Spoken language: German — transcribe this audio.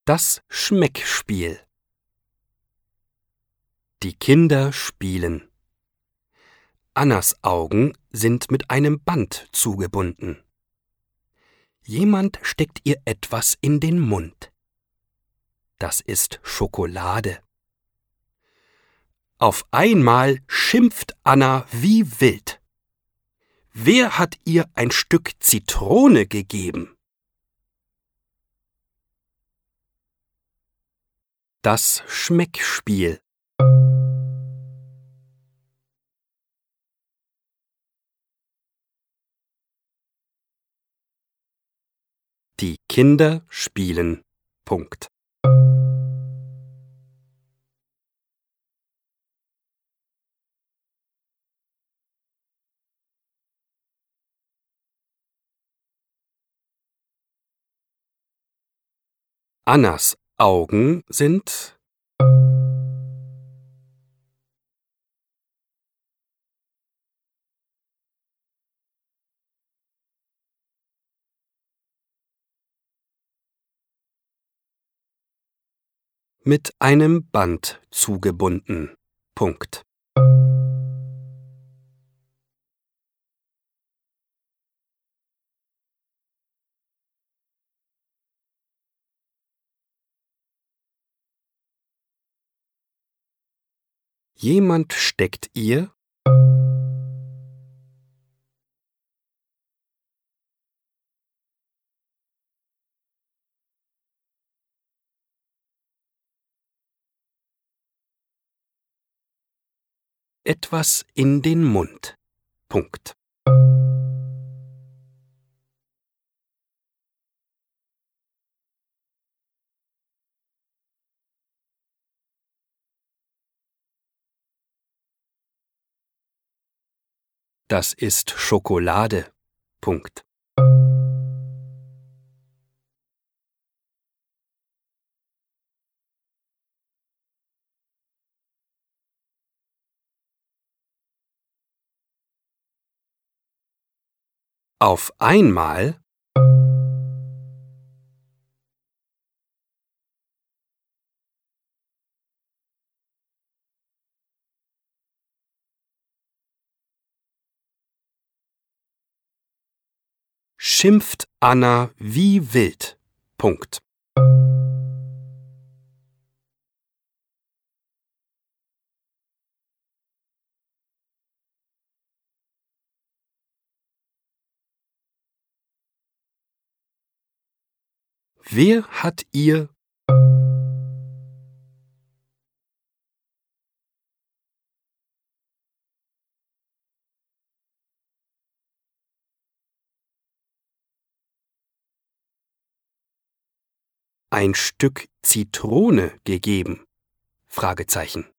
Das Schmeckspiel. Die Kinder spielen. Annas Augen sind mit einem Band zugebunden. Jemand steckt ihr etwas in den Mund. Das ist Schokolade. Auf einmal schimpft Anna wie wild. Wer hat ihr ein Stück Zitrone gegeben? Das Schmeckspiel. Die Kinder spielen. Punkt. Annas Augen sind mit einem Band zugebunden. Punkt. Jemand steckt ihr etwas in den Mund. Punkt. Das ist Schokolade. Punkt. Auf einmal schimpft Anna wie wild. Punkt. Wer hat ihr ein Stück Zitrone gegeben? Fragezeichen.